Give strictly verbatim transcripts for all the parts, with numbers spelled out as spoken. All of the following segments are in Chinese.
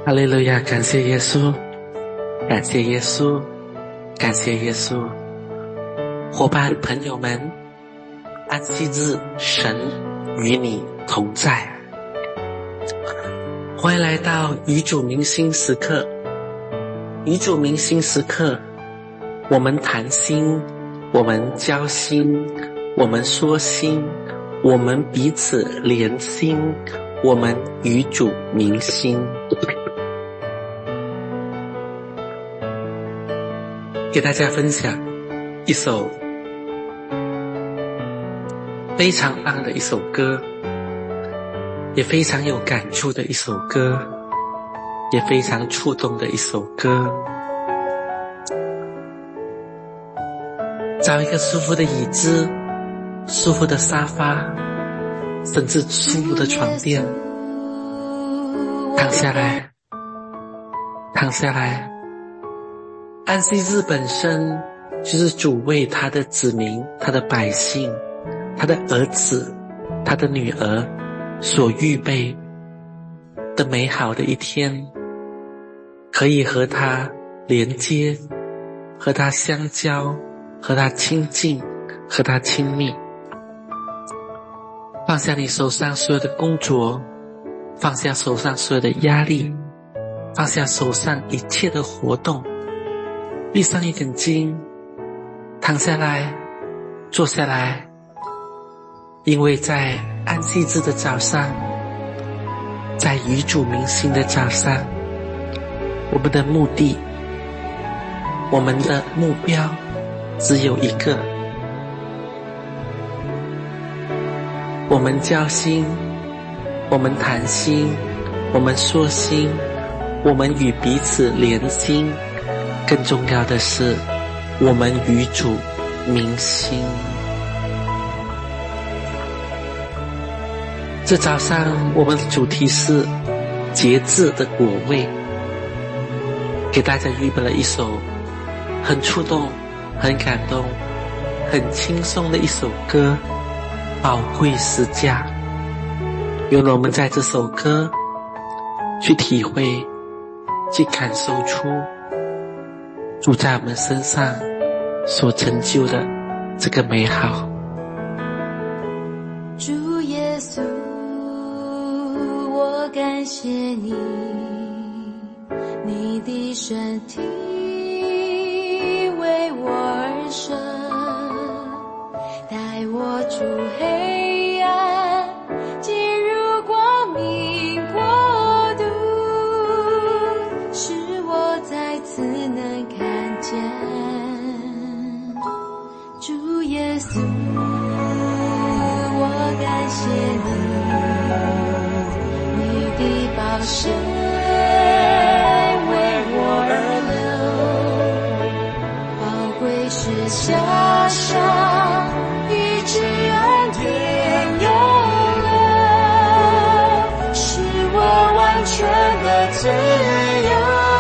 哈利路亚，感谢耶稣，感谢耶稣，感谢耶稣。伙伴朋友们，安息日神与你同在。欢迎来到与主明心时刻。与主明心时刻，我们谈心，我们交心，我们说心，我们彼此连心，我们与主明心。给大家分享一首非常棒的一首歌，也非常有感触的一首歌，也非常触动的一首歌。找一个舒服的椅子，舒服的沙发，甚至舒服的床垫，躺下来，躺下来。安息日本身就是主为他的子民，他的百姓，他的儿子，他的女儿所预备的美好的一天，可以和他连接，和他相交，和他亲近，和他亲密。放下你手上所有的工作，放下手上所有的压力，放下手上一切的活动，闭上眼睛，躺下来，坐下来。因为在安息日的早上，在与主明心的早上，我们的目的，我们的目标只有一个，我们交心，我们谈心，我们说心，我们与彼此连心，更重要的是我们与主明心。这早上我们的主题是节制的果味，给大家预备了一首很触动，很感动，很轻松的一首歌，宝贵时价。愿我们在这首歌去体会，去感受出主在我们身上所成就的这个美好。 主耶稣，我感谢你，你的身体为我而生，带我出黑暗，进入光明国度，使我再次能看见主耶稣。我感谢你，你的宝血为我而流，宝贵是加上医治恩典永留，使我完全的自由。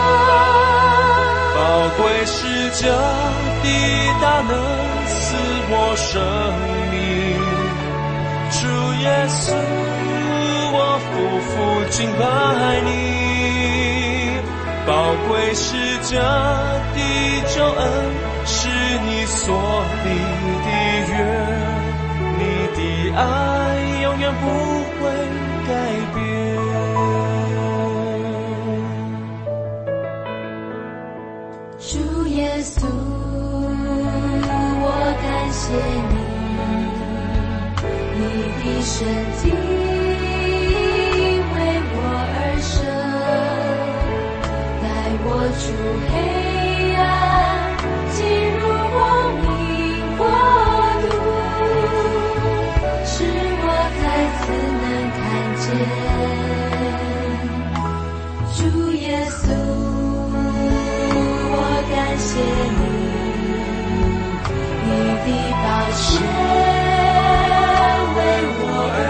宝贵是这的大能赐我生命，主耶稣，我夫妇敬拜你。宝贵是这的救恩，是你所立的约，你的爱永远不会改变。 主耶稣，我感谢你，你的身体为我而生，带我出黑暗，进入光明国度，使我再次能看见主耶稣。我感谢你，你的宝血为我而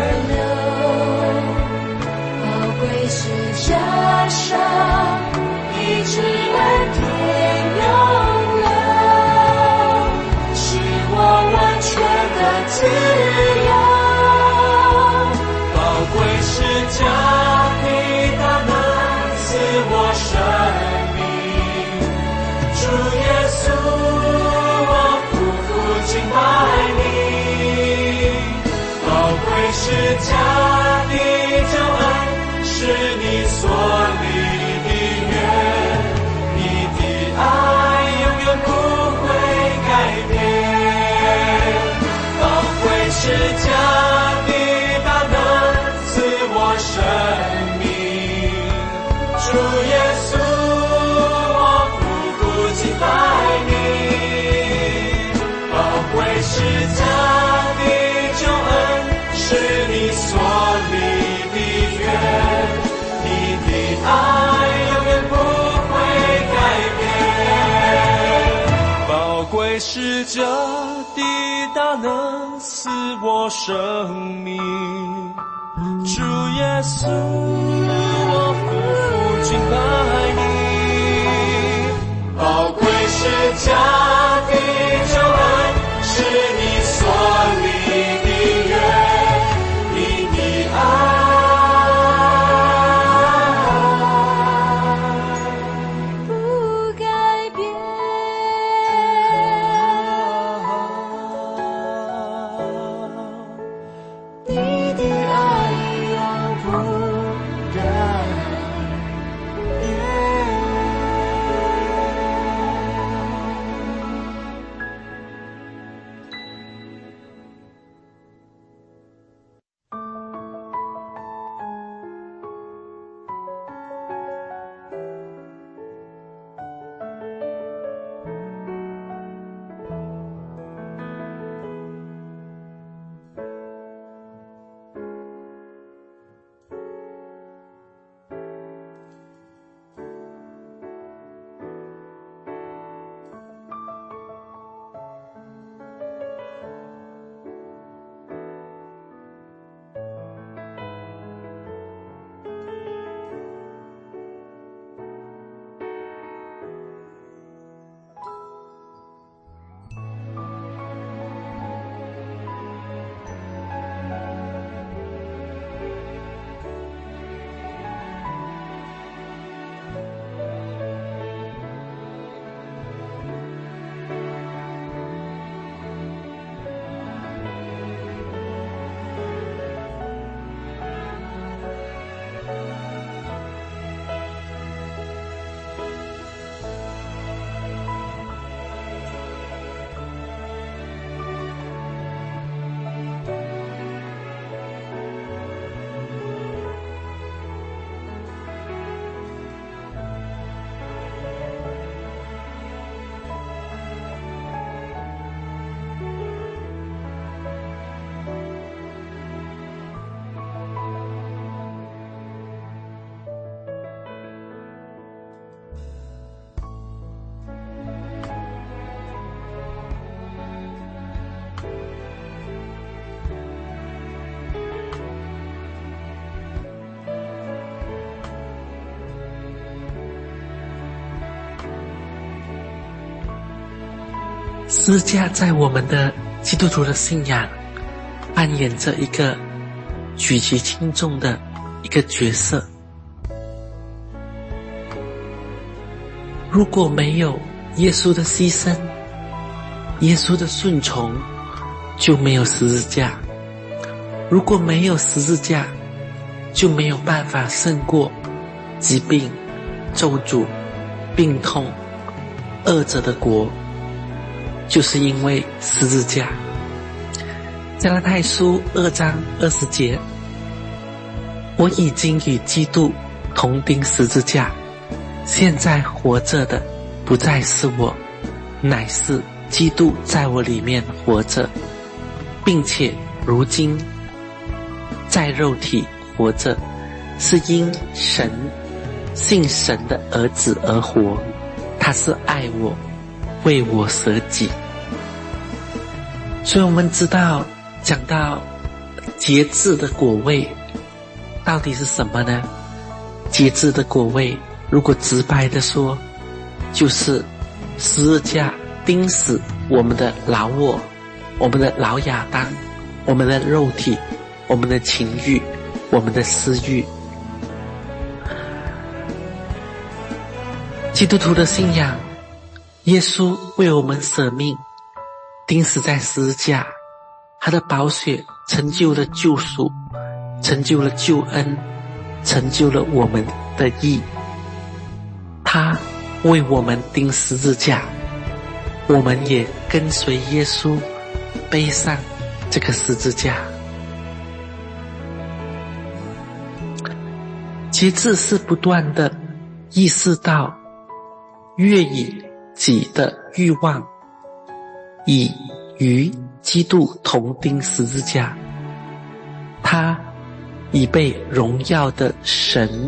流，宝贵是加上医治恩典永留，使我完全的自由。宝贵是加给大能赐我十架的大能使我生命，主耶稣，我夫妇敬拜你。宝贵十架的救恩，是你所立的约，因你爱十字架在我们的基督徒的信仰扮演着一个举足轻重的一个角色。如果没有耶稣的牺牲，耶稣的顺从，就没有十字架。如果没有十字架，就没有办法胜过疾病、咒诅、病痛、恶者的国，就是因为十字架。加拉太书二章二十节，我已经与基督同钉十字架，现在活着的不再是我，乃是基督在我里面活着，并且如今在肉体活着，是因神信神的儿子而活，他是爱我，为我舍己。所以我们知道，讲到节制的果位到底是什么呢？节制的果位，如果直白的说，就是十字架钉死我们的老我，我们的老亚当，我们的肉体，我们的情欲，我们的私欲。基督徒的信仰，耶稣为我们舍命，钉死在十字架，他的宝血成就了救赎，成就了救恩，成就了我们的义。他为我们钉十字架，我们也跟随耶稣背上这个十字架。节制是不断的意识到越以己的欲望以与基督同钉十字架，他已被荣耀的神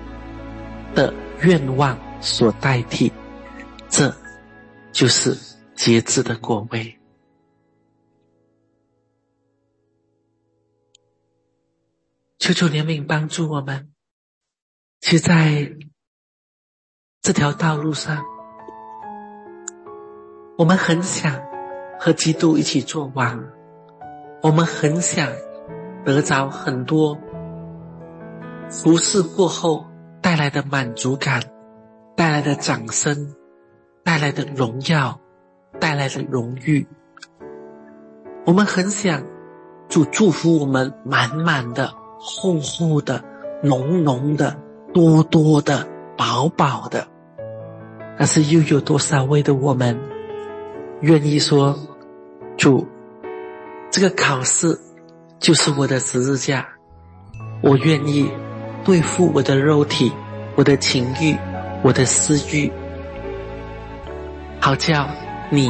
的愿望所代替，这就是节制的果位。求求怜悯帮助我们，其实在这条道路上，我们很想和基督一起做王，我们很想得着很多服侍过后带来的满足感，带来的掌声，带来的荣耀，带来的荣誉。我们很想主祝福我们满满的、厚厚的、浓浓的、多多的、饱饱的。但是又有多少位的我们愿意说，主，这个考试就是我的十字架，我愿意对付我的肉体、我的情欲、我的私欲，好叫你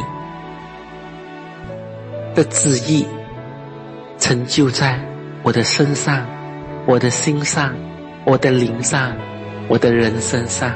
的旨意成就在我的身上、我的心上、我的灵上、我的人生上。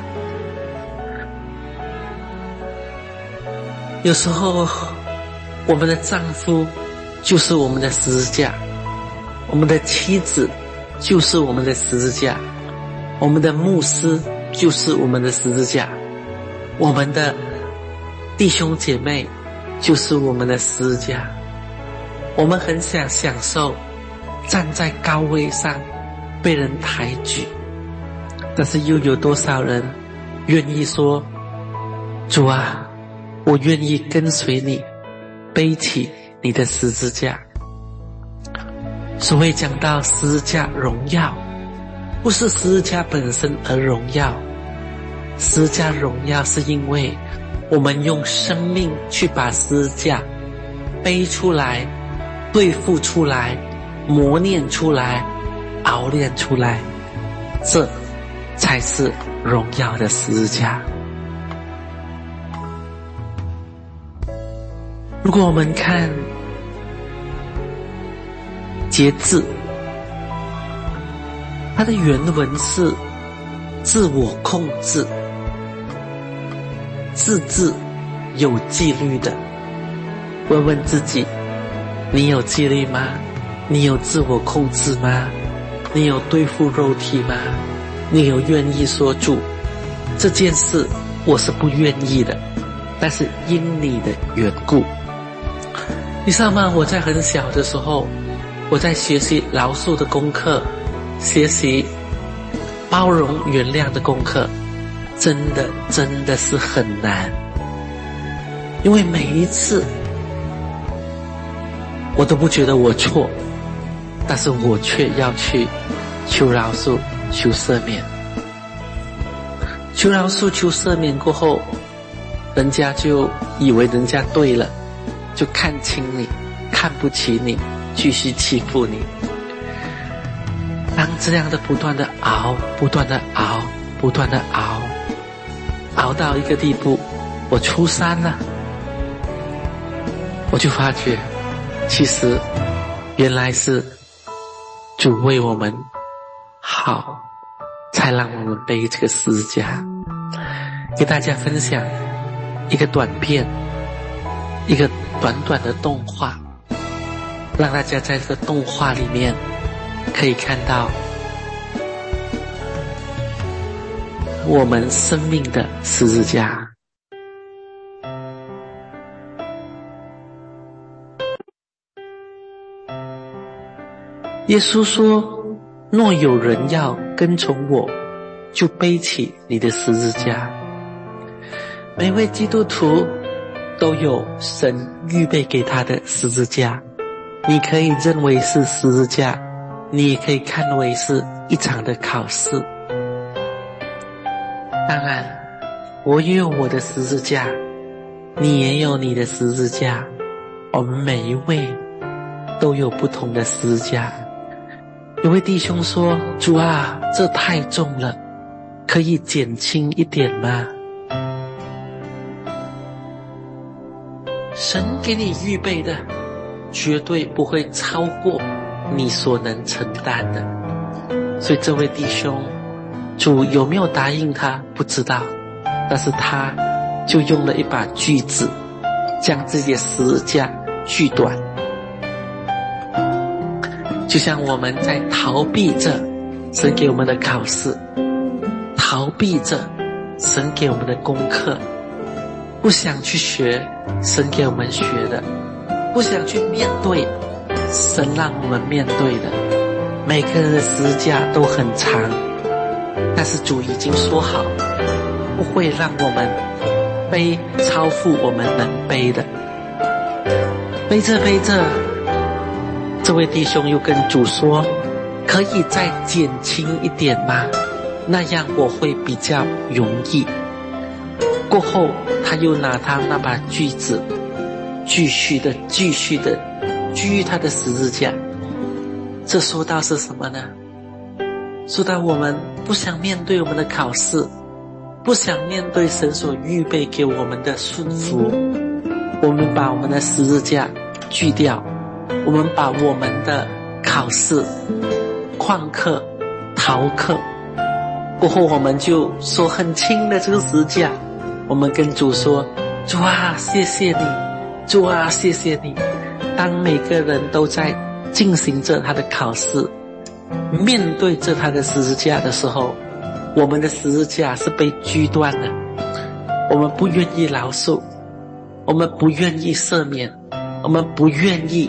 有时候我们的丈夫就是我们的十字架，我们的妻子就是我们的十字架，我们的牧师就是我们的十字架，我们的弟兄姐妹就是我们的十字架。我们很想享受站在高位上被人抬举，但是又有多少人愿意说，主啊，我愿意跟随你，背起你的十字架。所谓讲到十字架荣耀，不是十字架本身而荣耀，十字架荣耀是因为我们用生命去把十字架背出来，对付出来，磨练出来，熬炼出来，这才是荣耀的十字架。如果我们看节制，它的原文是自我控制，自制有纪律的。问问自己，你有纪律吗？你有自我控制吗？你有对付肉体吗？你有愿意说，主，这件事我是不愿意的，但是因你的缘故。你知道吗？我在很小的时候，我在学习饶恕的功课，学习包容原谅的功课，真的真的是很难。因为每一次我都不觉得我错，但是我却要去求饶恕、求赦免。求饶恕、求赦免过后，人家就以为人家对了，就看轻你，看不起你，继续欺负你。当这样的不断的熬，不断的熬，不断的熬，熬到一个地步，我初三了，我就发觉，其实原来是主为我们好，才让我们背这个十字架。给大家分享一个短片，一个短短的动画，让大家在这个动画里面可以看到我们生命的十字架。耶稣说，若有人要跟从我，就背起你的十字架。每位基督徒都有神预备给他的十字架，你可以认为是十字架，你也可以看为是一场的考试。当然，我也有我的十字架，你也有你的十字架，我们每一位都有不同的十字架。有位弟兄说，主啊，这太重了，可以减轻一点吗？神给你预备的绝对不会超过你所能承担的。所以这位弟兄，主有没有答应他不知道，但是他就用了一把锯子将自己的十字架锯短。就像我们在逃避着神给我们的考试，逃避着神给我们的功课，不想去学神给我们学的，不想去面对神让我们面对的。每个人的十字架都很长，但是主已经说好，不会让我们背超乎我们能背的。背着背着，这位弟兄又跟主说，可以再减轻一点吗？那样我会比较容易。过后他又拿他那把锯子，继续的继续的锯他的十字架。这说到是什么呢？说到我们不想面对我们的考试，不想面对神所预备给我们的顺服，我们把我们的十字架锯掉，我们把我们的考试、旷课、逃课，过后我们就说很轻的这个十字架，我们跟主说，主啊，谢谢你，主啊，谢谢你。当每个人都在进行着他的考试，面对着他的十字架的时候，我们的十字架是被锯断的，我们不愿意饶恕，我们不愿意赦免，我们不愿意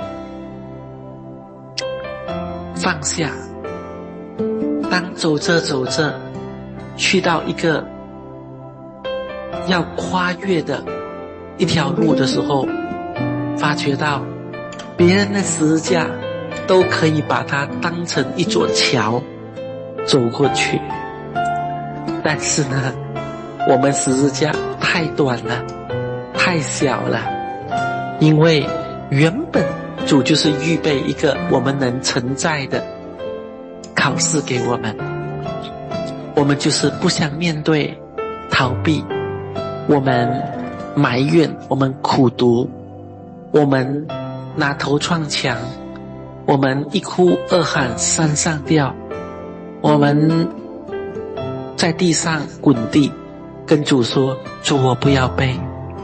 放下。当走着走着去到一个要跨越的一条路的时候，发觉到别人的十字架都可以把它当成一座桥走过去，但是呢，我们十字架太短了，太小了，因为原本主就是预备一个我们能承载的考试给我们，我们就是不想面对，逃避，我们埋怨，我们苦读，我们拿头撞墙，我们一哭二喊三上吊，我们在地上滚地，跟主说，主，我不要背。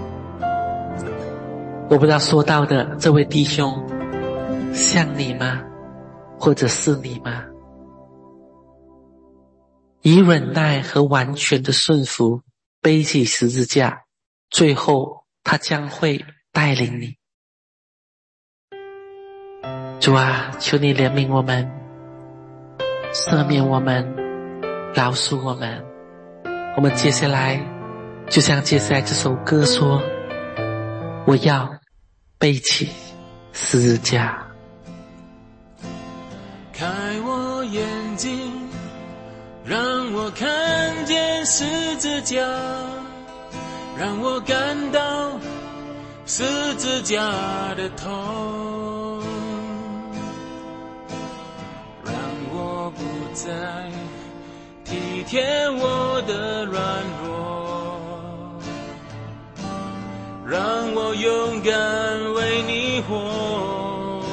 我不知道说到的这位弟兄像你吗？或者是你吗？以忍耐和完全的顺服背起十字架，最后他将会带领你。主啊，求你怜悯我们，赦免我们，饶恕我们。我们接下来就像接下来这首歌说，我要背起十字架。 开我眼睛，让我看见十字架，让我感到十字架的痛，让我不再体贴我的软弱，让我勇敢为你活。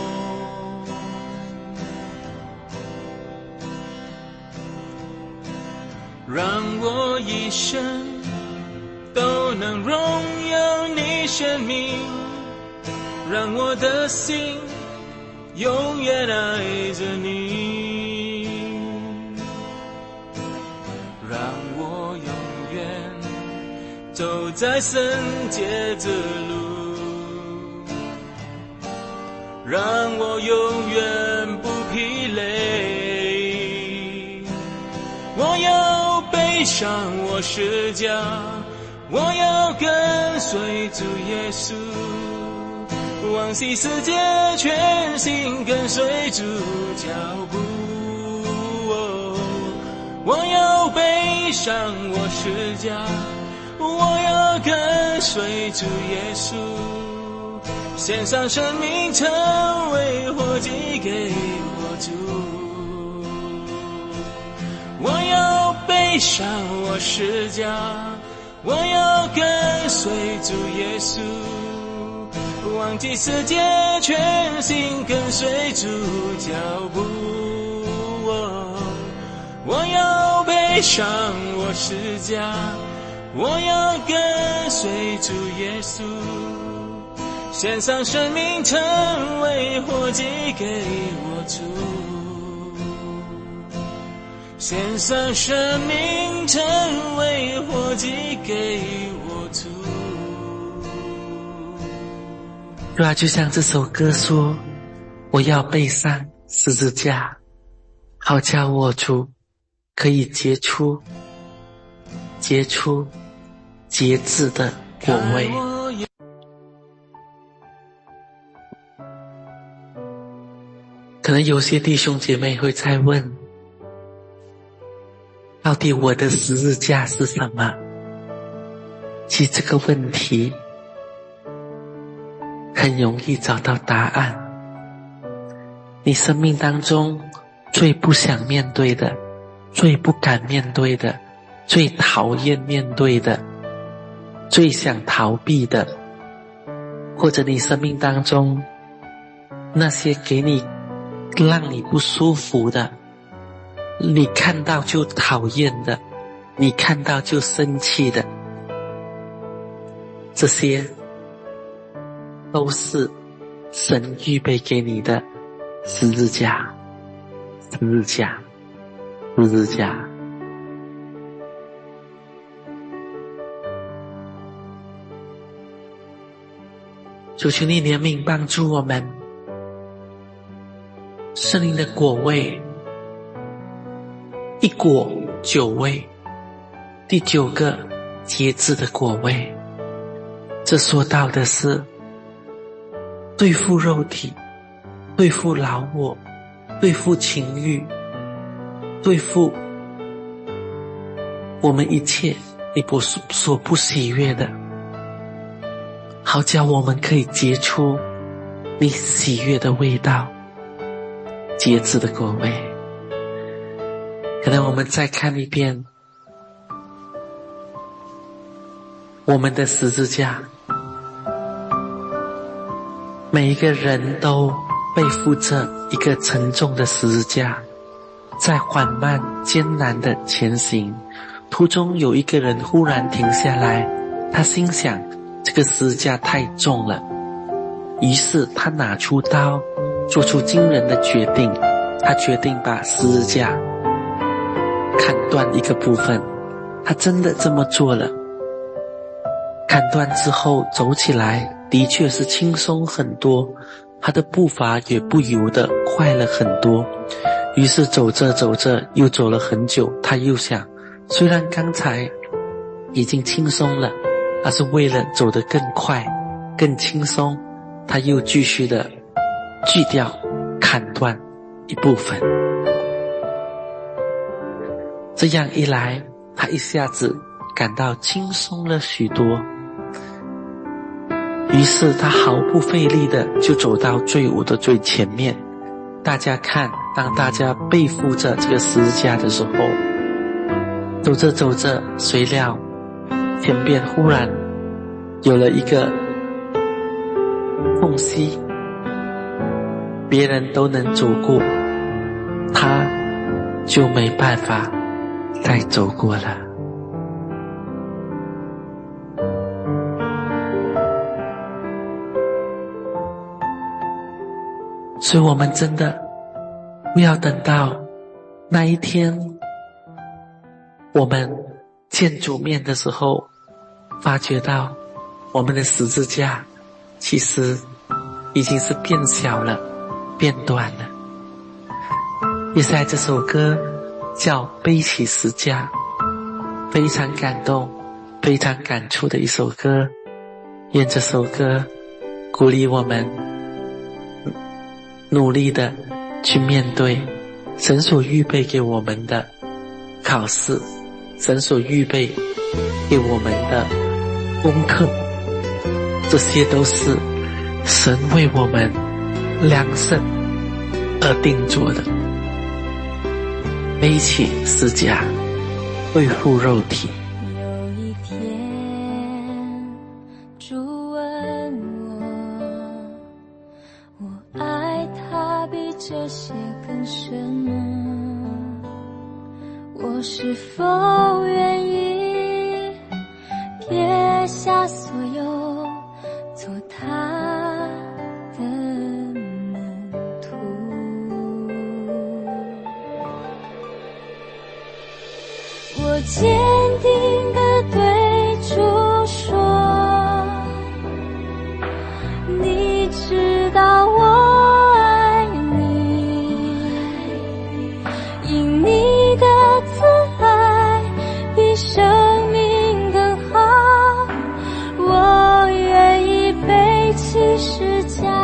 让我一生都能荣耀你生命，让我的心永远爱着你，让我永远走在圣洁之路，让我永远不疲累。我要背上我十架，我要跟随主耶稣，忘记世界，全心跟随主脚步。我要背上我十架，我要跟随主耶稣，献上生命成为活祭给我主。我要背上我十架，我要跟随主耶稣，忘记世界，全心跟随主脚步。我要背上我十架，我要跟随主耶稣， 献上生命成为活祭给我主，献上生命成为活祭给我主。 主啊，就像这首歌说，我要背上十字架，好叫我主可以结出结出节制的果味。可能有些弟兄姐妹会在问，到底我的十字架是什么？其实这个问题很容易找到答案。你生命当中最不想面对的，最不敢面对的，最讨厌面对的，最想逃避的，或者你生命当中那些给你让你不舒服的，你看到就讨厌的，你看到就生气的，这些都是神预备给你的十字架，十字架，十字架。主，求你怜悯帮助我们，圣灵的果味，一果九味，第九个节制的果味。这说到的是对付肉体，对付老我，对付情欲，对付我们一切你不所不喜悦的，好叫我们可以结出你喜悦的味道，节制的果味。可能我们再看一遍我们的十字架，每一个人都背负着一个沉重的十字架，在缓慢艰难的前行，途中有一个人忽然停下来，他心想这个十字架太重了，于是他拿出刀，做出惊人的决定，他决定把十字架砍断一个部分。他真的这么做了，砍断之后走起来的确是轻松很多，他的步伐也不由得快了很多。于是走着走着又走了很久，他又想，虽然刚才已经轻松了，但是为了走得更快更轻松，他又继续的锯掉砍断一部分。这样一来，他一下子感到轻松了许多，于是他毫不费力的就走到队伍的最前面。大家看，当大家背负着这个十字架的时候，走着走着，谁料前边忽然有了一个缝隙，别人都能走过，他就没办法再走过了。所以我们真的不要等到那一天我们见主面的时候，发觉到我们的十字架其实已经是变小了，变短了。也是在这首歌叫《背起十字架》，非常感动非常感触的一首歌。愿这首歌鼓励我们努力的去面对神所预备给我们的考试，神所预备给我们的功课，这些都是神为我们量身而定做的。背起十字架，对付肉体。 有一天主问我，我爱他比这些更深吗？我是否愿意撇下所有，做他坚定地对主说，你知道我爱你，因你的慈爱比生命更好，我愿意背起十字架，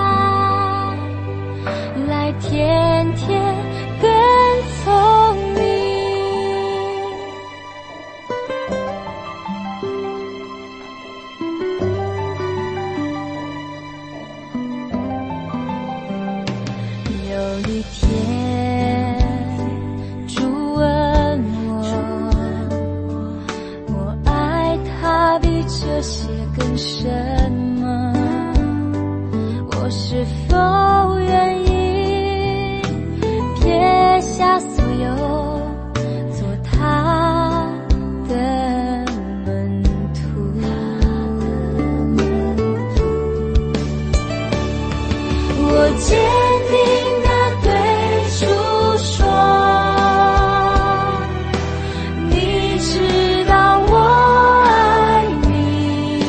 来天天跟从你。有一天主问我，我爱他比这些更深吗？我是否愿意撇下所有，做他的门徒？我坚定地对主说，你知道我爱你，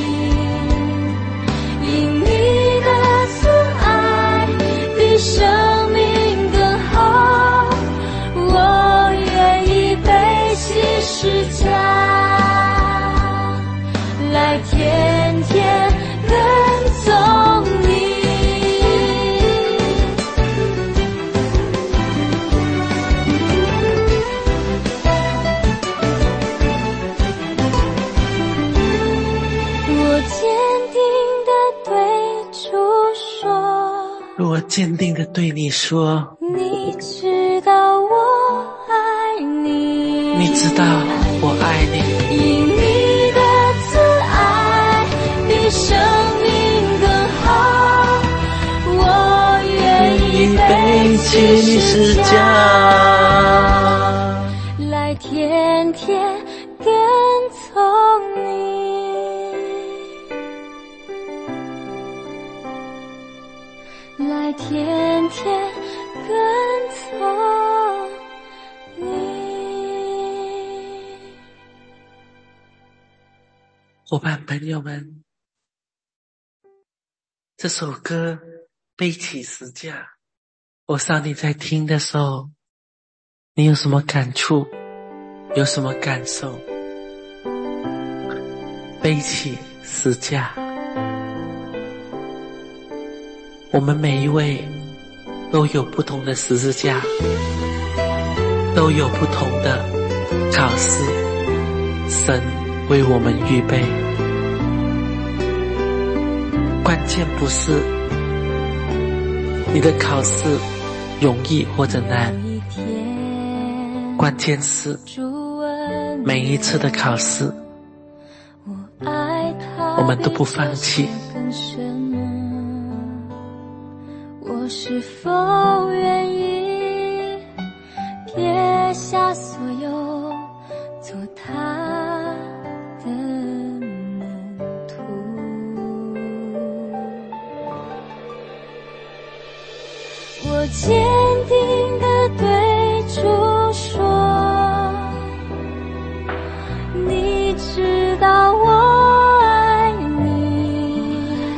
因你的慈爱比生命更好，我愿意背起十字架，来天天跟从你。我坚定地对主说， 我坚定地对你说， 你知道我爱你， 你知道我爱你， 因你的慈爱比生命更好，我愿意背起十字架，来天天跟从你。来天天跟从你。 伙伴朋友们，这首歌背起十字架，我想你在听的时候，你有什么感触，有什么感受？背起十字架，我们每一位都有不同的十字架，都有不同的考试，神为我们预备。关键不是你的考试容易或者难，关键是每一次的考试我们都不放弃。 我是否愿意撇下所有，做他的门徒？我坚定地对主说，你知道我爱你，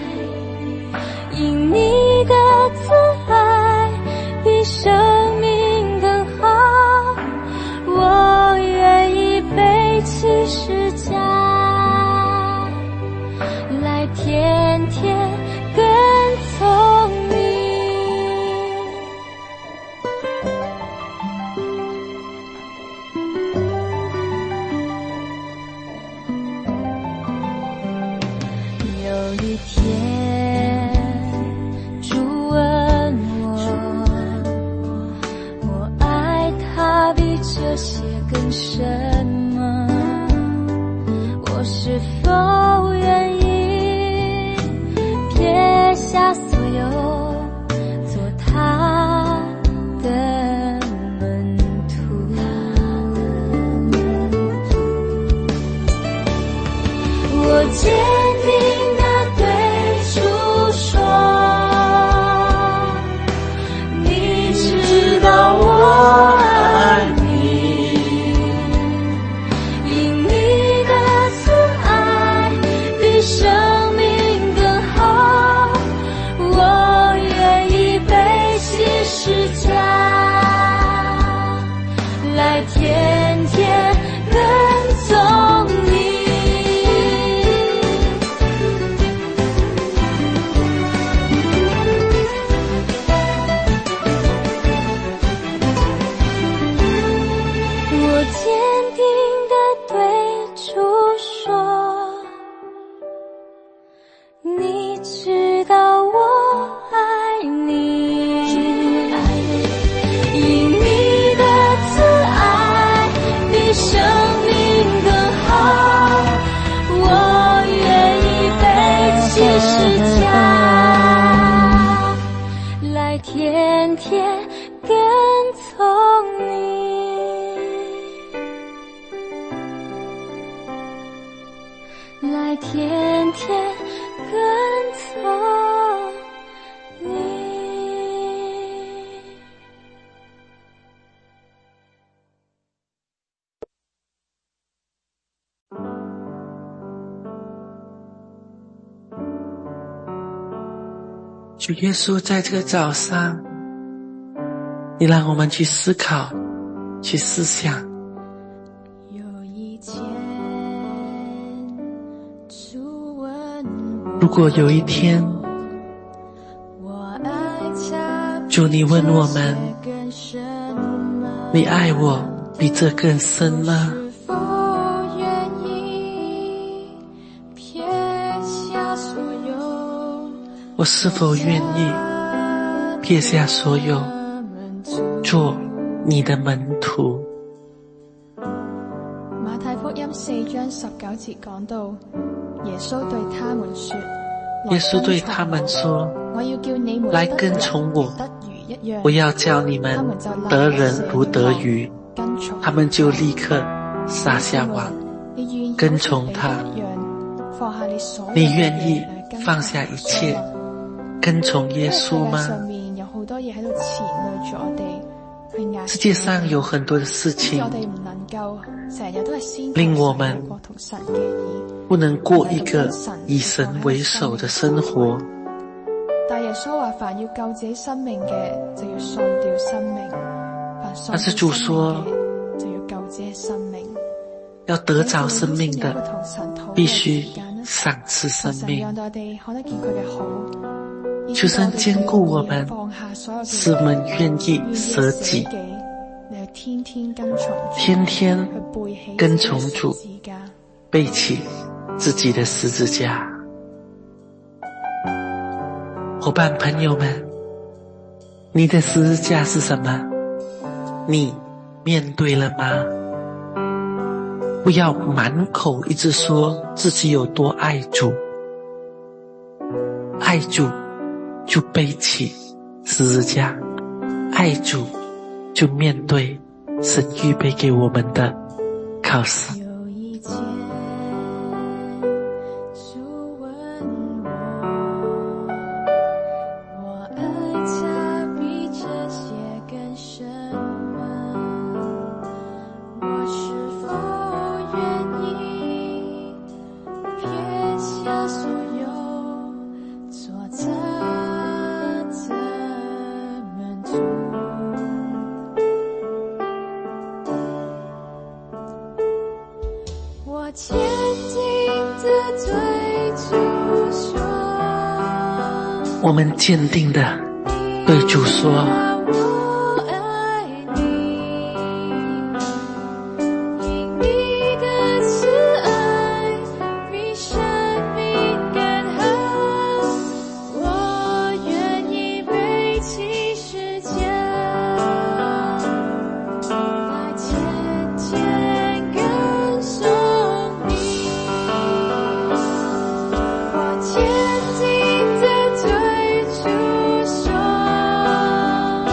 因你的慈爱比生命更好，我愿意背起十字架，来天天跟从你。有一天主问我，我爱他比这些更深吗？我是否愿意撇下所有，做他的门徒？我坚定地对主说，你知道我爱你， 天天跟从你，来天天跟从你。 主耶稣，在这个早上，你让我们去思考，去思想。 有一天，主问我， 如果有一天， 我爱他主你问我们，你爱我比这更深吗？ 是否愿意撇下所有， 我是否愿意撇下所有，做你的門徒？ 馬太福音四章十九節講到，耶穌對他們說， 耶穌對他們說， 我要叫你們來跟從我， 得魚一樣， 我要叫你們得人如得魚。他們就立刻撒下網，跟從他。你願意放下一切，跟從耶穌嗎？世界上有很多的事情令我們不能過一個以神為首的生活。 但耶穌話，凡要救自己生命嘅，就要喪掉生命；凡喪掉生命嘅，就要救自己生命。 要得着生命的，必須喪失生命。求神堅固我們，使我們願意捨己，天天跟從主，背起自己的十字架。伙伴朋友們，你的十字架是什麼？你面對了嗎？不要滿口一直說自己有多愛主，愛主就背起十字架，愛主就面對神預備給我們的考試。我們堅定地對主說， 我愛你，因你的慈愛比生命更好，我願意背起十字架，來天天跟隨你，我堅定地對主說，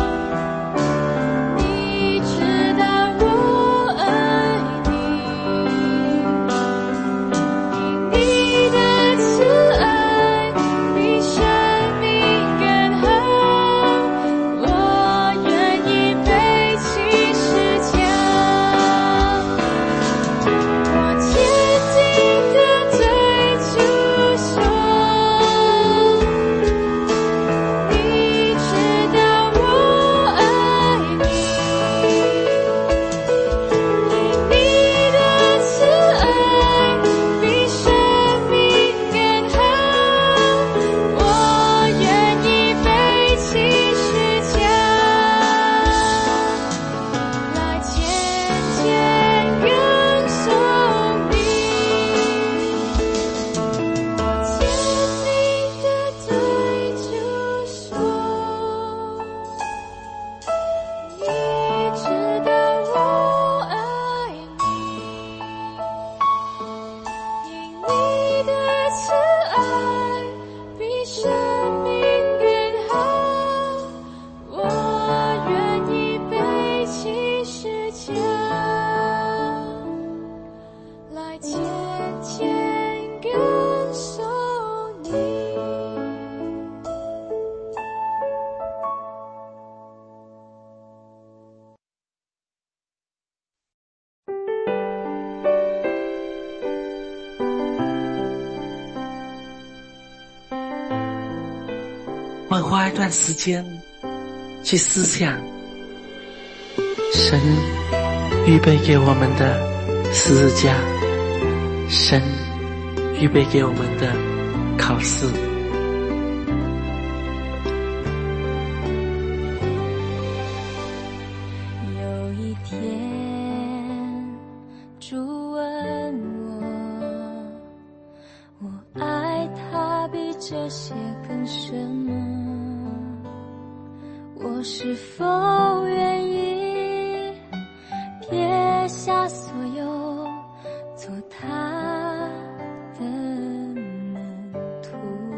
我们花一段时间去思想神预备给我们的十字架，神预备给我们的考试。 有一天主问我，我爱他比这些更深吗？我是否愿意撇下所有，做他的门徒？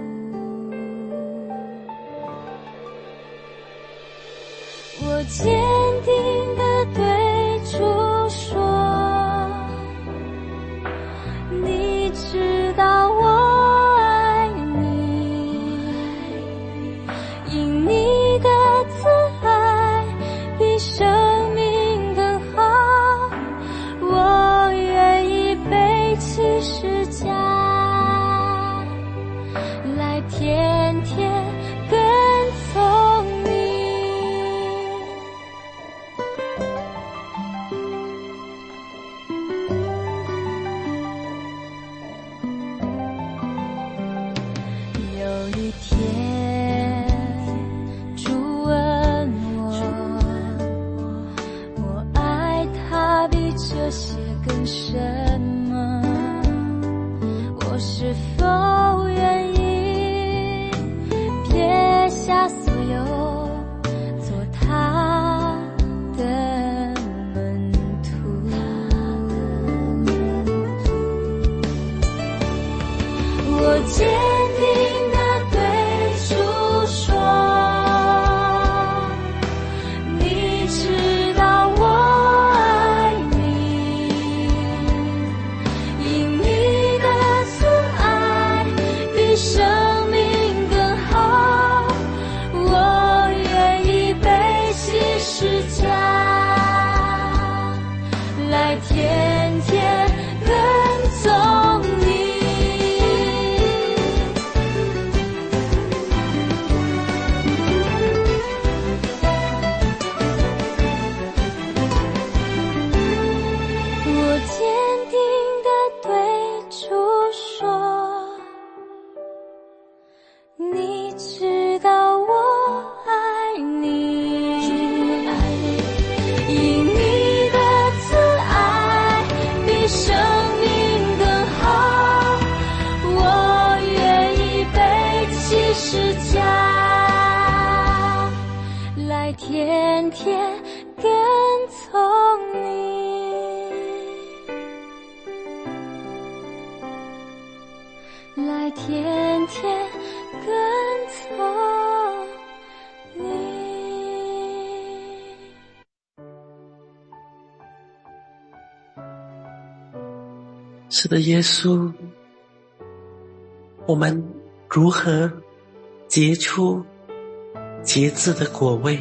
我坚定地对主说，你知道我爱你，因你的慈爱比生命更好，我愿意背起十字架，来天天跟从你。有一天主问我，我爱他比这些更深吗？我是否愿意撇下所有，做他的门徒？我坚定地对主说，你知道我爱你，因你的慈爱比生命更好，我愿意背起十字架，来天天跟从你。我坚定地对主说，你知道我爱你，因你的慈爱比生命更好，我愿意背起十字架，来天天跟从你。来天天跟从你。 是的，耶稣，我们如何结出节制的果位？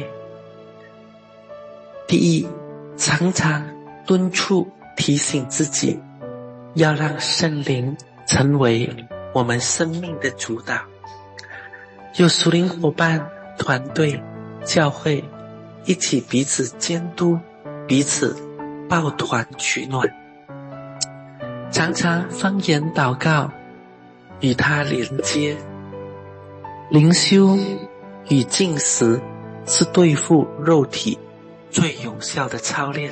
第一，常常敦促提醒自己，要让圣灵成为我们生命的主导，有属灵伙伴、团队、教会一起彼此监督，彼此抱团取暖，常常方言祷告，与他连接。灵修与进食是对付肉体最有效的操练。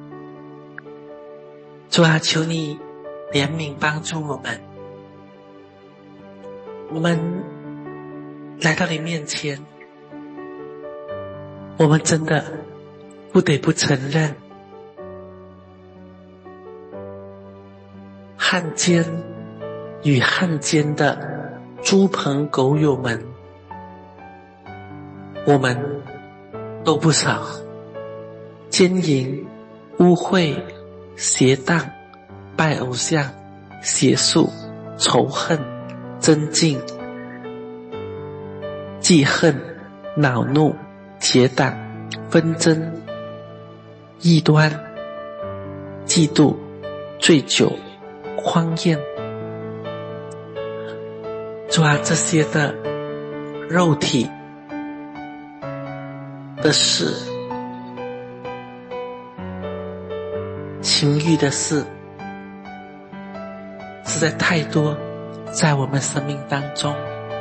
主啊，求你怜悯帮助我们，我们来到你面前，我们真的不得不承认，汉奸与汉奸的猪朋狗友们，我们都不少，奸淫、污秽、邪荡、拜偶像、邪术、仇恨、争竞、记恨、恼怒、结党、纷争、异端、嫉妒、醉酒、荒宴。主啊，这些的肉体的事，情欲的事，实在太多在我们生命当中。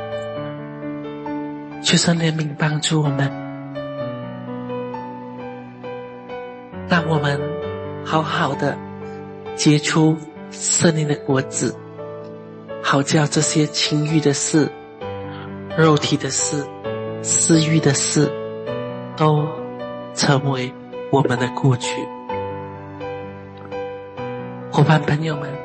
求神怜悯帮助我们，让我们好好的结出圣灵的果子，好叫这些情欲的事、肉体的事、私欲的事都成为我们的过去。伙伴朋友们，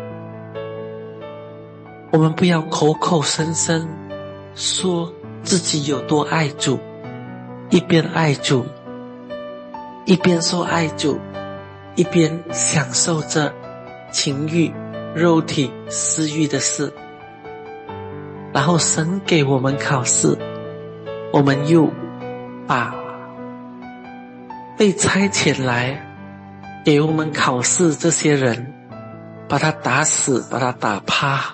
我们不要口口声声说自己有多爱主，一边爱主，一边说爱主，一边享受着情欲、肉体、私欲的事。然后神给我们考试，我们又把被差遣来给我们考试这些人，把他打死，把他打趴。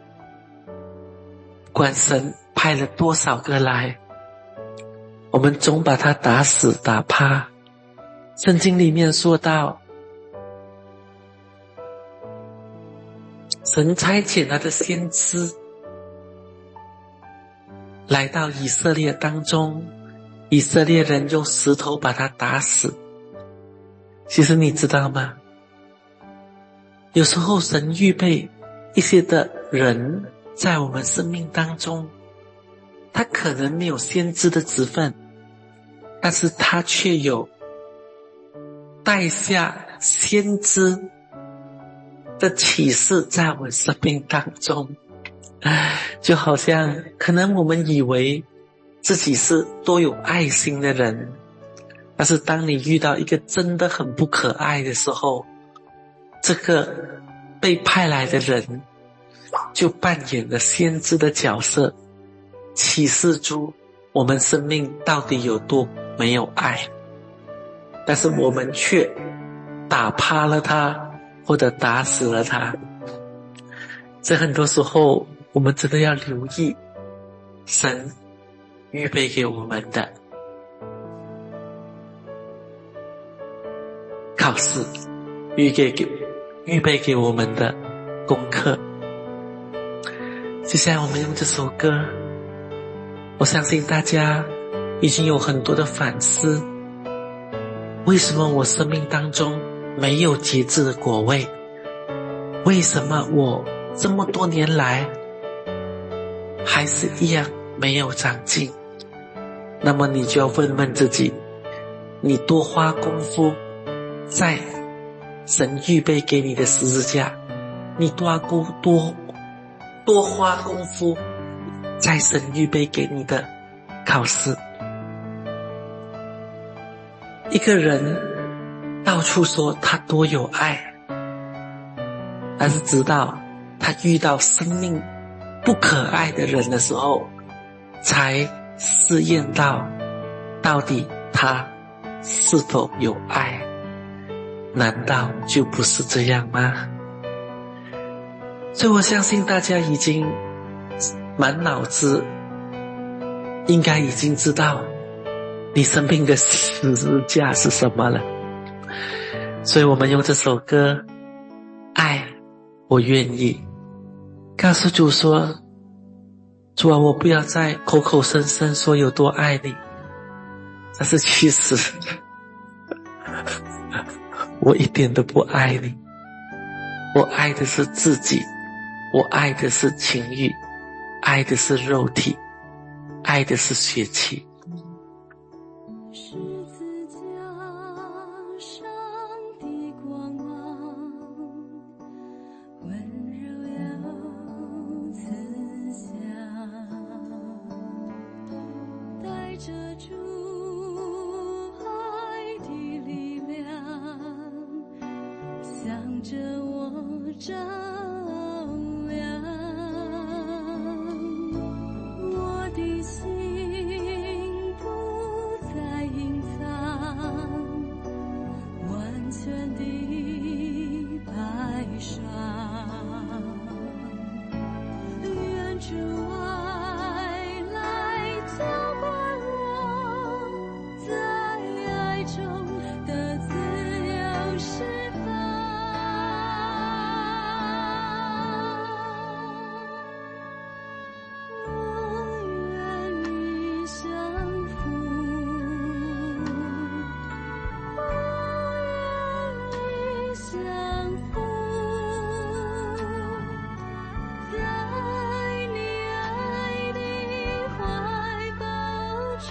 管神派了多少个来，我们总把他打死打趴。圣经里面说到，神差遣他的先知来到以色列当中，以色列人用石头把他打死。其实你知道吗？有时候神预备一些的人在我们生命当中，他可能没有先知的职分，但是他却有带下先知的启示在我们生命当中。就好像可能我们以为自己是多有爱心的人，但是当你遇到一个真的很不可爱的时候，这个被派来的人就扮演了先知的角色，启示出我们生命到底有多没有爱。但是我们却打趴了他，或者打死了他。这很多时候我们真的要留意神预备给我们的考试，预备给预备给我们的功课。接下来我们用这首歌，我相信大家已经有很多的反思，为什么我生命当中没有节制的果味？为什么我这么多年来还是一样没有长进？那么你就要问问自己，你多花功夫在神预备给你的十字架，你多多多多花功夫在神预备给你的考试。一个人到处说他多有爱，但是直到他遇到生命不可爱的人的时候，才试验到到底他是否有爱。难道就不是这样吗？所以我相信大家已经满脑子应该已经知道你生命的十字架是什么了。所以我们用这首歌，爱我愿意，告诉主说，主啊，我不要再口口声声说有多爱你，但是其实我一点都不爱你。我爱的是自己，我爱的是情欲，爱的是肉体，爱的是血气。 十字架上的光芒，温柔又慈祥，带着主爱的力量，向着我照亮。我的心不再隐藏，完全的白纱。愿主爱来浇灌我，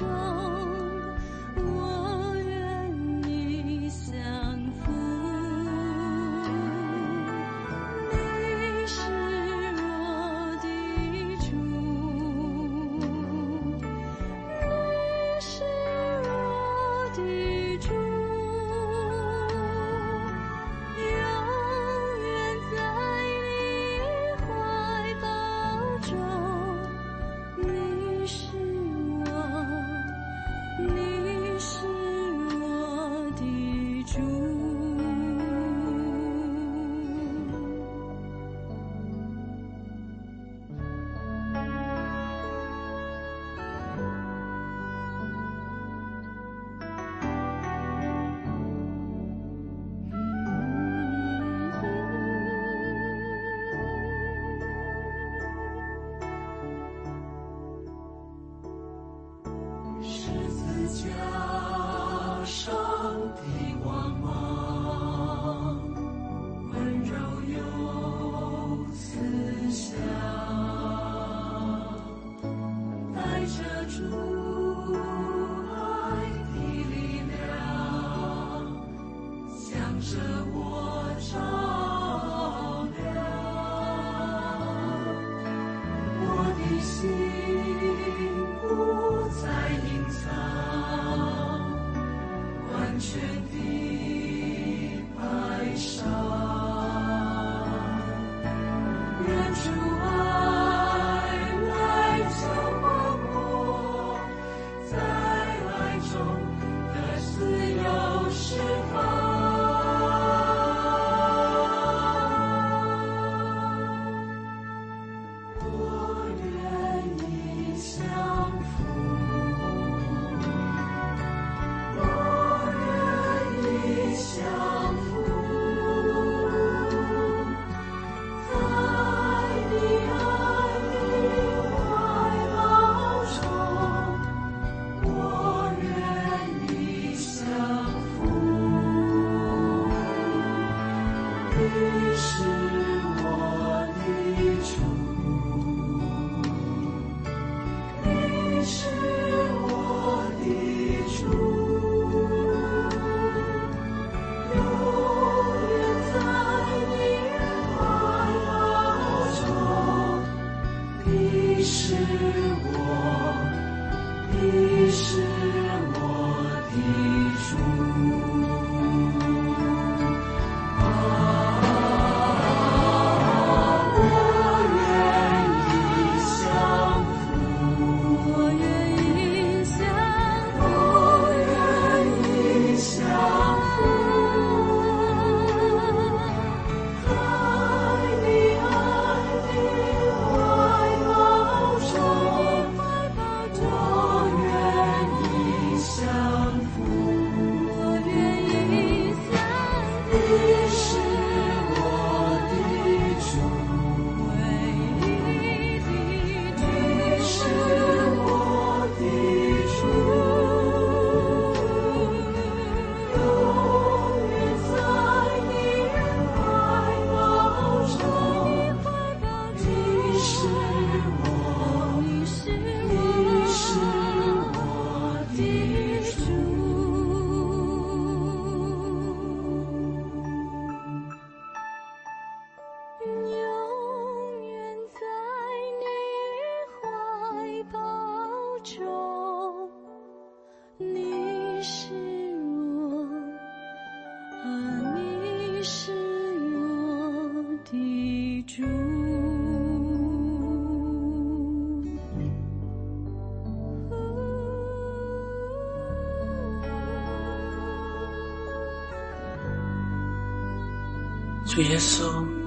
主耶稣，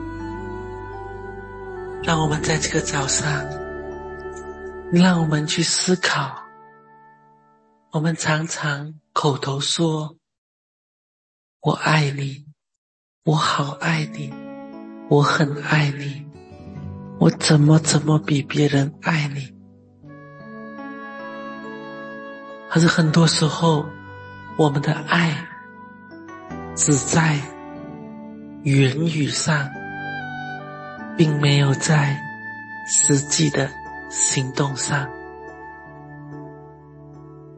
让我们在这个早上，让我们去思考，我们常常口头说我爱你，我好爱你，我很爱你，我怎么怎么比别人爱你。可是很多时候，我们的爱只在言语上，并没有在实际的行动上。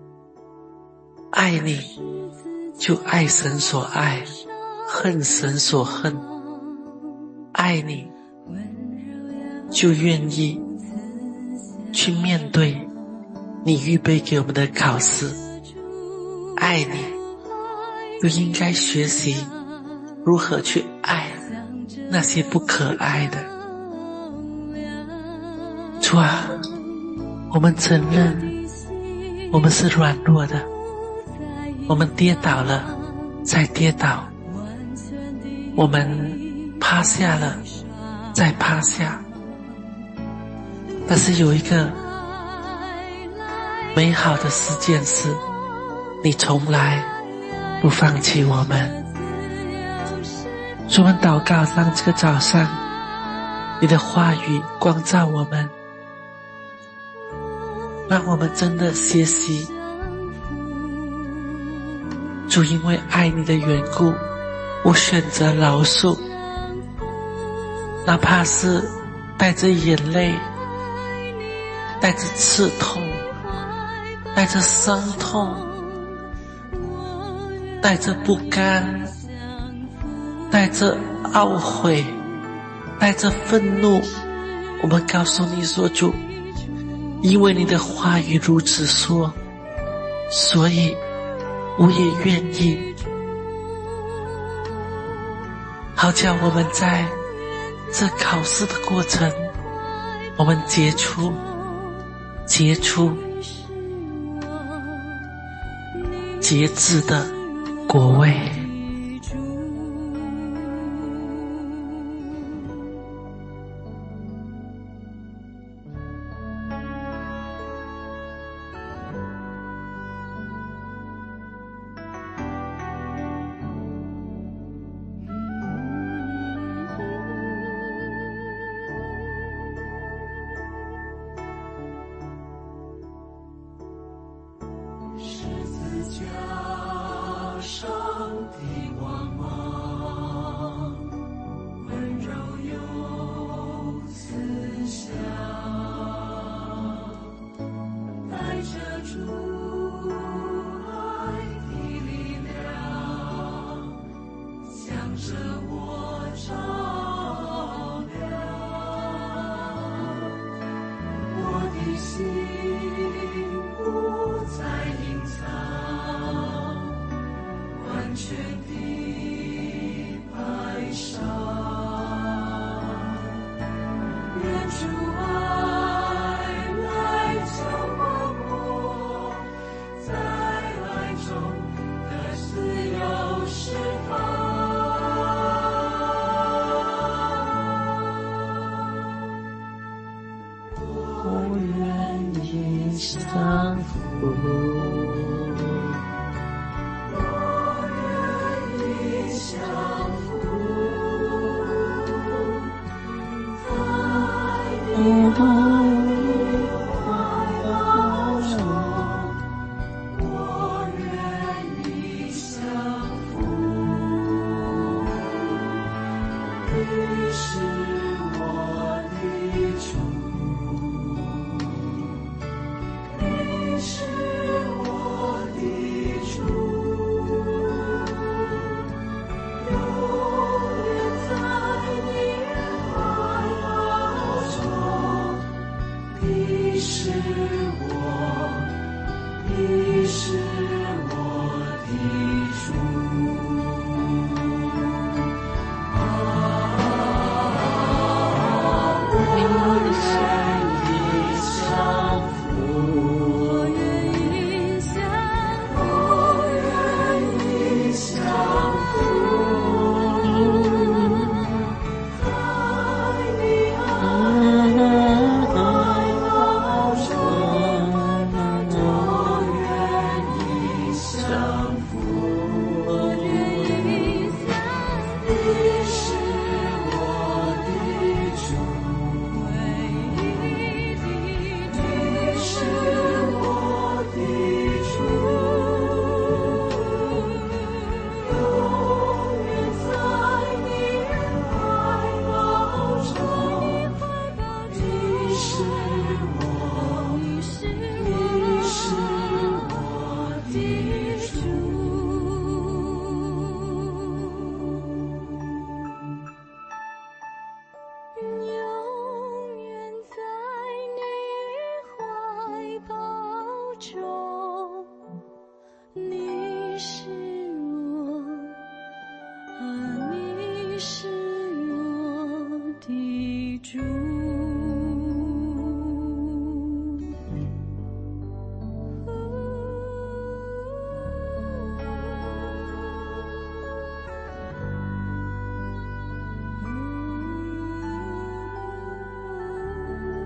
爱你就爱神所爱，恨神所恨。爱你就愿意去面对你预备给我们的考试，爱你就应该学习如何去爱那些不可爱的。主啊，我们承认我们是软弱的，我们跌倒了再跌倒，我们趴下了再趴下，但是有一个美好的事件是，你从来不放弃我们。所以我们祷告，让这个早上你的话语光照我们，让我们真的学习，主因为爱你的缘故，我选择饶恕，哪怕是带着眼泪，带着刺痛，带着伤痛，带着不甘，带着懊悔，带着愤怒，我们告诉你说，主，因为你的话语如此说，所以我也愿意，好叫我们在这考试的过程，我们结出结出节制的果味。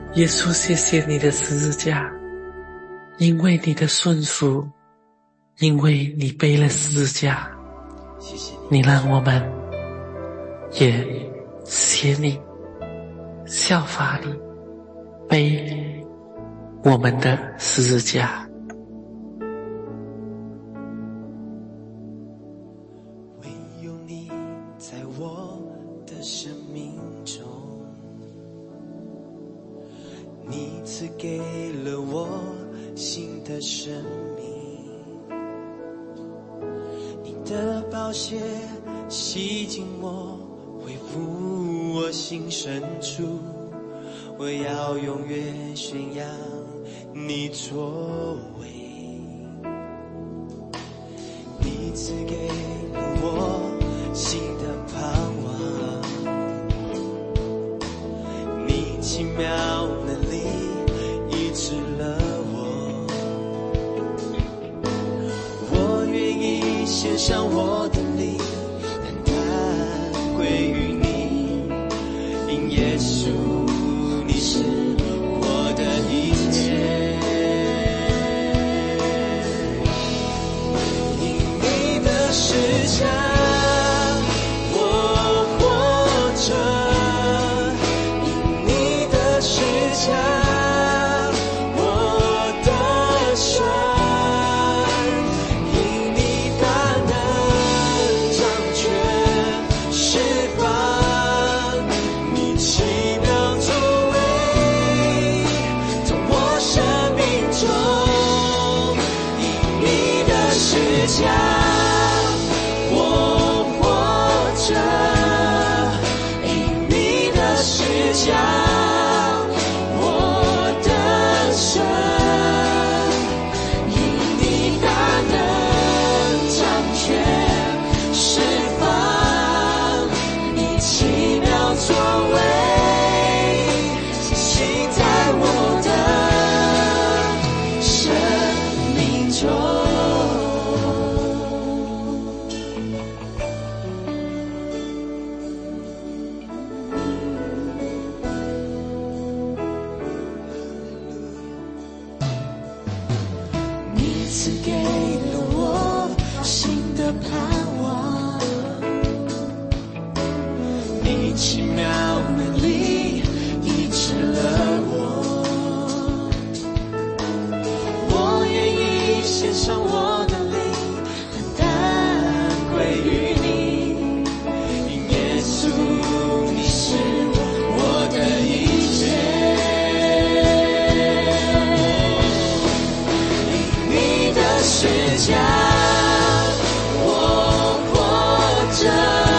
耶稣，谢谢你的十字架，因为你的顺服，因为你背了十字架， 谢谢你，你让我们也学你，效法你，背我们的十字架。 唯有你在我的生命中，你赐给了我新的生命，你的宝血洗净我，恢复我心深处，我要永远宣扬你作为。你赐给了我新的盼望，你奇妙能力医治了我，我愿意献上我的力，单单归于你，因耶稣你是我的一切，因你的十架我活着，因你的十架我得胜，因你大能掌权释放，你奇妙作为在我生命中，因你的十架我活着，因你的十架我得胜，因你大能掌权释放，你奇妙作为行在我的生命中。你赐给了我新的盼望，你奇妙能力医治了我，我愿意献上我的力，单单归于你，因耶稣你是我的一切。你的十架我活着，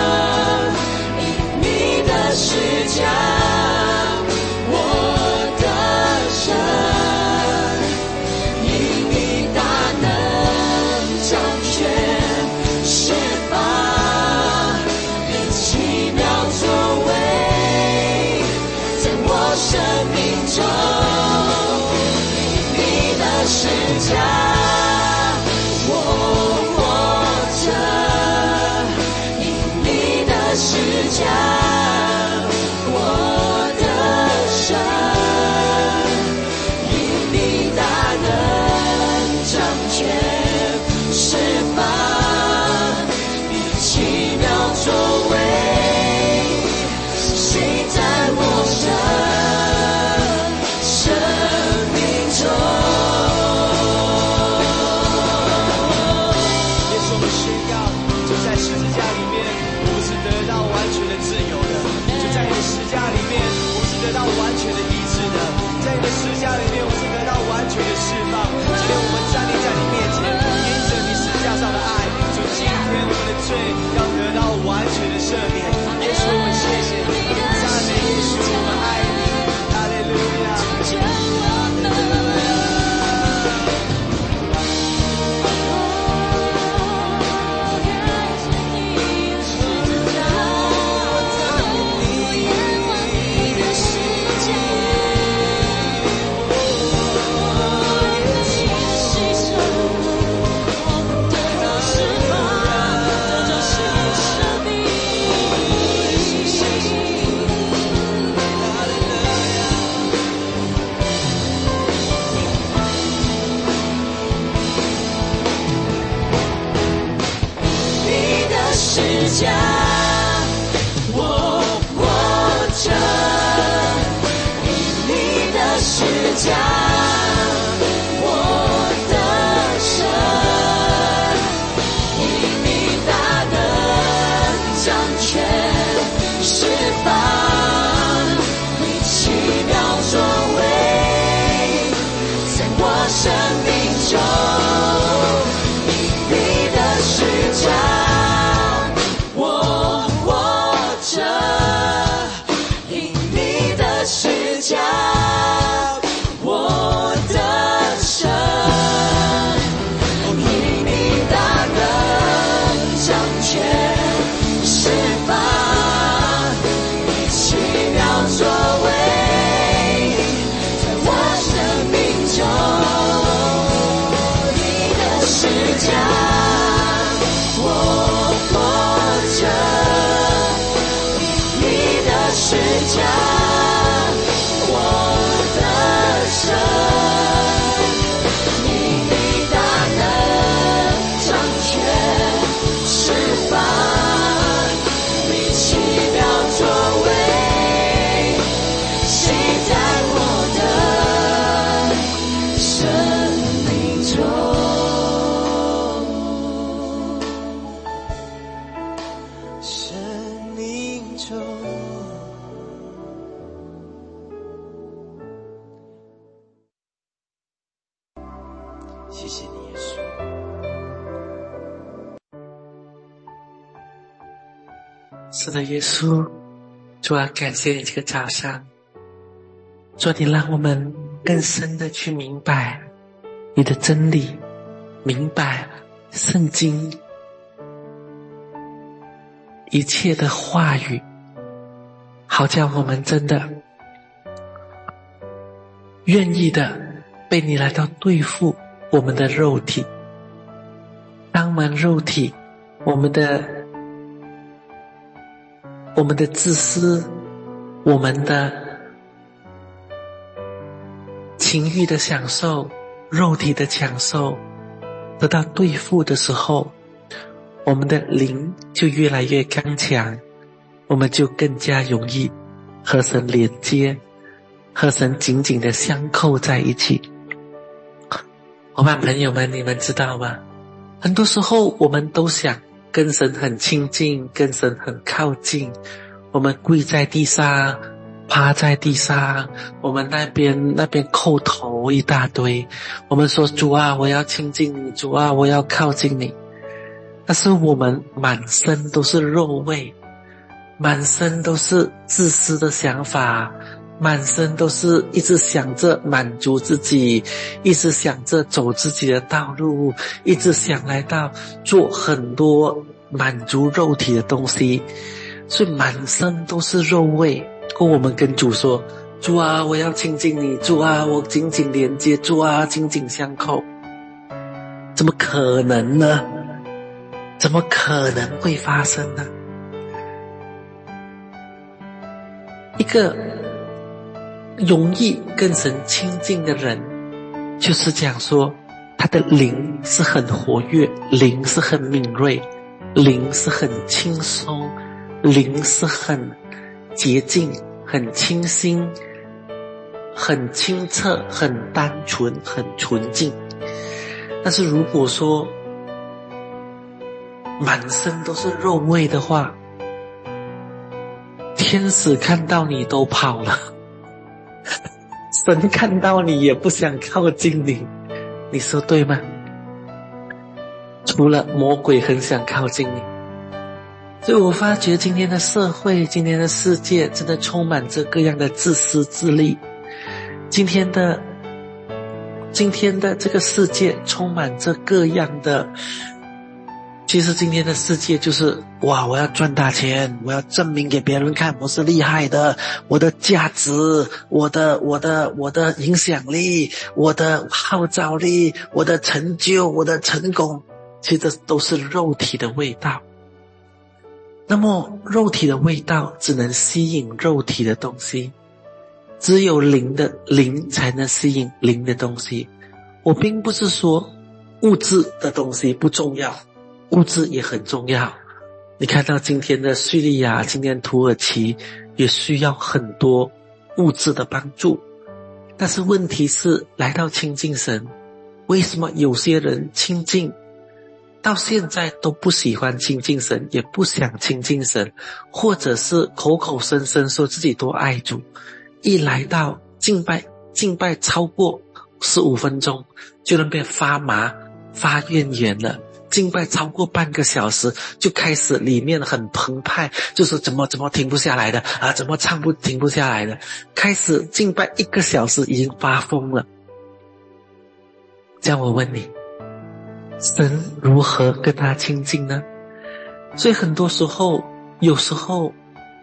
因你的十架我得胜，因你大能掌权释放，你奇妙作为在我生命中，你的十架我活着，因你的十架我得胜，因你大能掌权释放，你奇妙作为行在我的生命中。耶稣，我们宣告，就在十字架里面，我们是得到完全的自由的；就在你的十字架里面，我们是得到完全的医治的；在你的十字架里面，我们是得到完全的释放。今天我们站立在你面前，因着你十字架上的爱，就今天我们的罪要得到完全的赦免。耶稣，我们谢谢你，赞美耶稣，我们爱你，哈利路亚。 我的十架，我的神，因你大能掌权释放，你奇妙作为，在我生命中，因你的十架，我活着，因你的十架，我的神，因你大能掌权释放，你奇妙作为，在我生命中，你的十架，我活着，你的十架，我的神，因你大能掌权释放，你奇妙作为，行在我的生命中。生命中，谢谢你，耶稣。 是的，耶稣，主啊，感谢你这个早上，主啊，你让我们更深的去明白你的真理，明白圣经一切的话语，好叫我们真的愿意的被你来到对付我们的肉体。当我们肉体，我们的我们的自私，我们的情欲的享受，肉体的享受得到对付的时候，我们的灵就越来越刚强，我们就更加容易和神连接，和神紧紧的相扣在一起。伙伴朋友们，你们知道吗？很多时候我们都想跟神很亲近，跟神很靠近，我们跪在地上，趴在地上，我们那边那边叩头一大堆，我们说主啊，我要亲近你，主啊，我要靠近你。但是我们满身都是肉味，满身都是自私的想法，满身都是一直想着满足自己，一直想着走自己的道路，一直想来到做很多满足肉体的东西，所以满身都是肉味。我们跟主说，主啊，我要亲近你，主啊，我紧紧连接，主啊，紧紧相扣。怎么可能呢？怎么可能会发生呢？一个容易跟神亲近的人，就是讲说他的灵是很活跃，灵是很敏锐，灵是很轻松，灵是很洁净，很清新，很清澈，很单纯，很纯净。但是如果说满身都是肉味的话，天使看到你都跑了，神看到你也不想靠近你，你说对吗？除了魔鬼很想靠近你。所以我发觉今天的社会，今天的世界真的充满着各样的自私自利，今天的今天的这个世界充满着各样的，其实今天的世界就是哇，我要赚大钱，我要证明给别人看我是厉害的，我的价值，我的我的我的影响力，我的号召力，我的成就，我的成功，其实这都是肉体的味道。那么肉体的味道只能吸引肉体的东西，只有灵的灵才能吸引灵的东西。我并不是说物质的东西不重要，物质也很重要。你看到今天的叙利亚，今天土耳其也需要很多物质的帮助， 但是问题是，来到亲近神，为什么有些人亲近到现在都不喜欢亲近神，也不想亲近神，或者是口口声声说自己多爱主，一来到敬拜敬拜超过十五分钟就能被发麻发怨言了，敬拜超过半个小时就开始里面很澎湃，就是怎么怎么停不下来的啊，怎么唱不停不下来的，开始敬拜一个小时已经发疯了。这样我问你，神如何跟他亲近呢？所以很多时候，有时候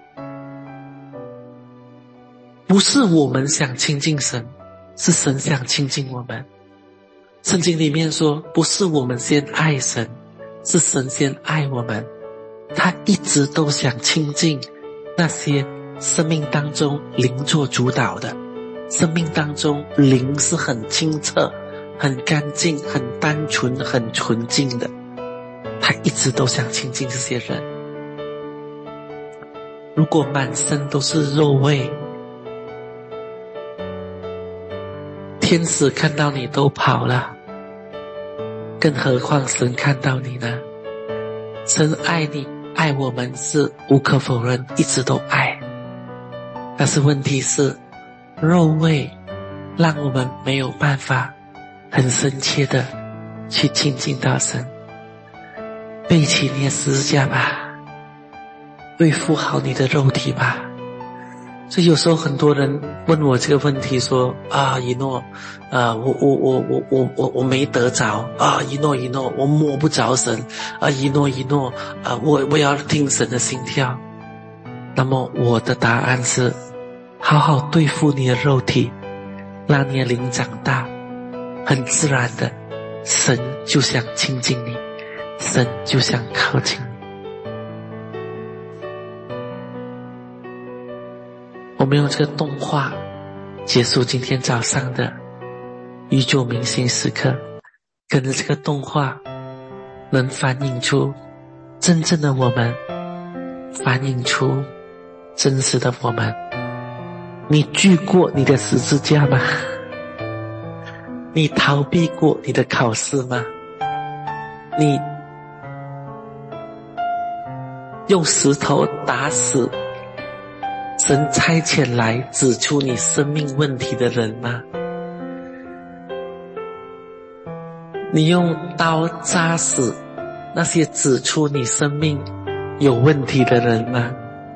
不是我们想亲近神，是神想亲近我们。圣经里面说，不是我们先爱神，是神先爱我们。他一直都想亲近那些生命当中灵做主导的，生命当中灵是很清澈很干净很单纯很纯净的，他一直都想亲近这些人。如果满身都是肉味，天使看到你都跑了，更何况神看到你呢？神爱你爱我们是无可否认，一直都爱，但是问题是肉味让我们没有办法很深切的去亲近到神。背起你的十字架吧，对付好你的肉体吧。所以有时候很多人问我这个问题说啊，一诺啊，我我我我我我我没得着啊，一诺一诺我摸不着神啊，一诺一诺啊，我我要听神的心跳。那么我的答案是，好好对付你的肉体，让你的灵长大，很自然的，神就想亲近你，神就想靠近你。我们用这个动画结束今天早上的宇宙明星时刻，跟着这个动画能反映出真正的我们，反映出真实的我们。你锯过你的十字架吗？你逃避过你的考试吗？你用石头打死神差遣来指出你生命问题的人吗？你用刀扎死那些指出你生命有问题的人吗？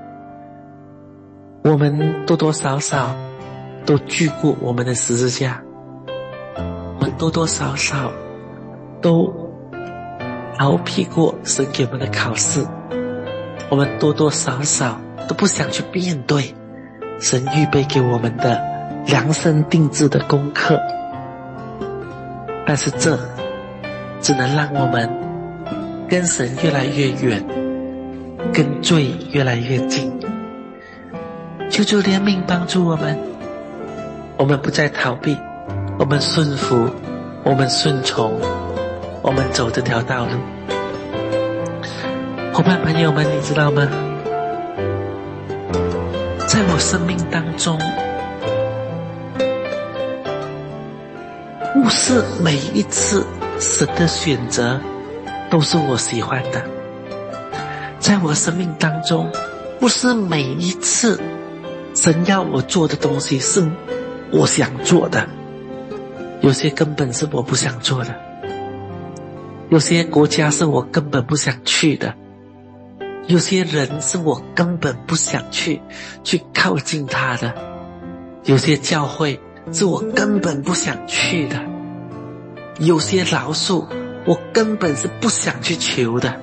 我们多多少少都锯过我们的十字架，我们多多少少都逃避过神给我们的考试，我们多多少少都不想去面对神预备给我们的量身定制的功课。但是这只能让我们跟神越来越远，跟罪越来越近。求主怜悯帮助我们，我们不再逃避，我们顺服，我们顺从，我们走这条道路。伙伴朋友们，你知道吗？在我生命当中，不是每一次神的选择都是我喜欢的。在我生命当中，不是每一次神要我做的东西是我想做的，有些根本是我不想做的，有些国家是我根本不想去的，有些人是我根本不想去去靠近他的，有些教会是我根本不想去的，有些饶恕我根本是不想去求的，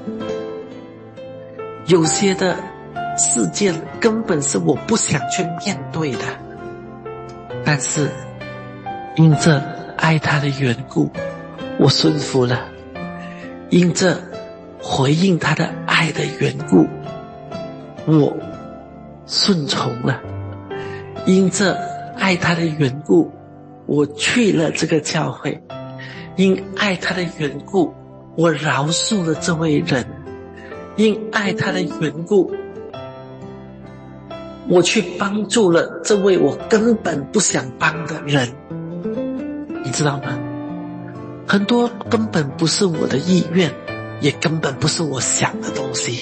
有些的事件根本是我不想去面对的，但是因着爱他的缘故，我顺服了；因着回应他的爱的缘故，我顺从了；因着爱他的缘故，我去了这个教会；因爱他的缘故，我饶恕了这位人；因爱他的缘故， 我去帮助了这位我根本不想帮的人，你知道吗？很多根本不是我的意愿，也根本不是我想的东西，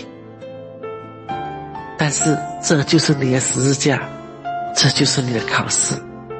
但是这就是你的十字架，这就是你的考试。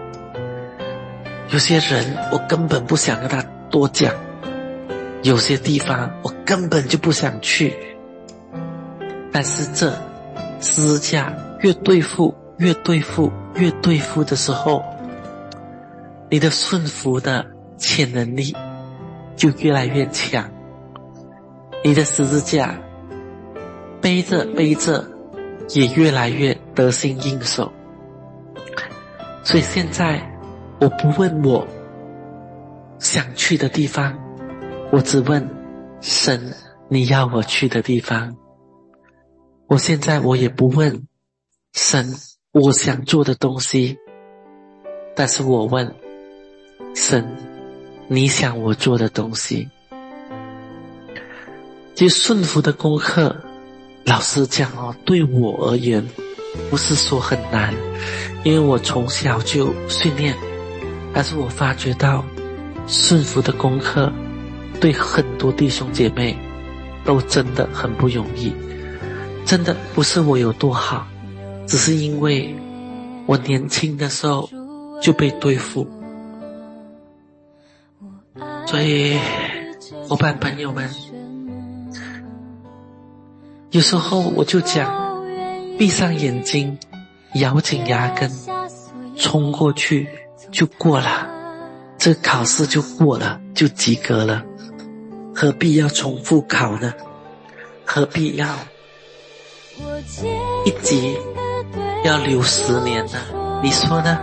有些人我根本不想跟他多讲，有些地方我根本就不想去，但是这十字架越对付越对付越对付的时候，你的顺服的潜能力就越来越强，你的十字架背着背着也越来越得心应手。所以现在我不问我想去的地方，我只问神你要我去的地方。我现在我也不问神我想做的东西，但是我问神你想我做的东西。其实顺服的功课，老实讲哦，对我而言不是说很难，因为我从小就训练，但是我发觉到顺服的功课对很多弟兄姐妹都真的很不容易。真的不是我有多好，只是因为我年轻的时候就被对付。所以伙伴朋友们，有时候我就讲，闭上眼睛，咬紧牙根，冲过去就过了，这考试就过了，就及格了，何必要重复考呢？何必要一级要留十年呢？你说呢？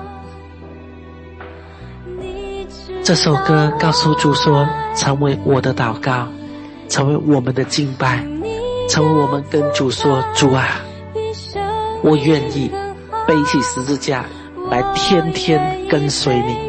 这首歌告诉主说，成为我的祷告，成为我们的敬拜，成为我们跟主说，主啊，我愿意背起十字架来天天跟随你。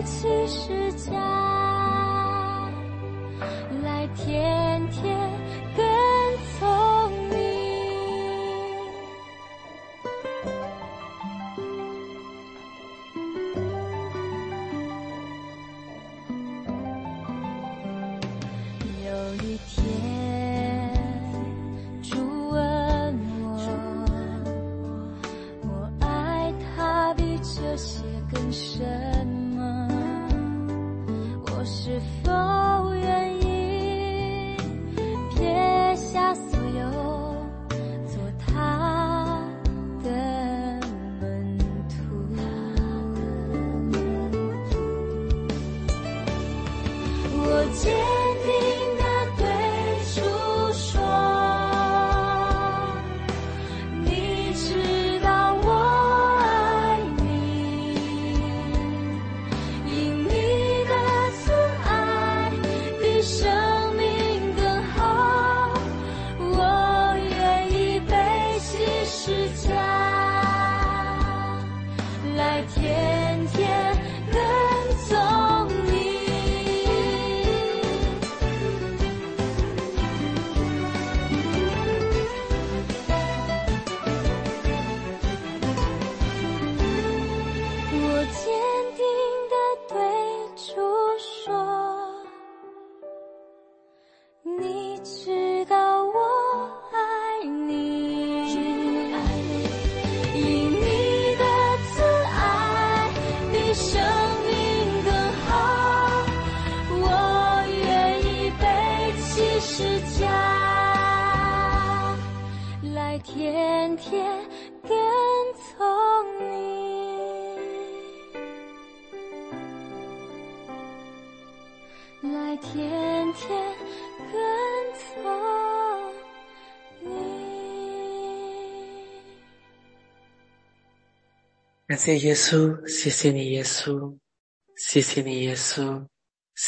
天天跟从你，来天天跟从你。 感谢耶稣，谢谢你耶稣，谢谢你耶稣。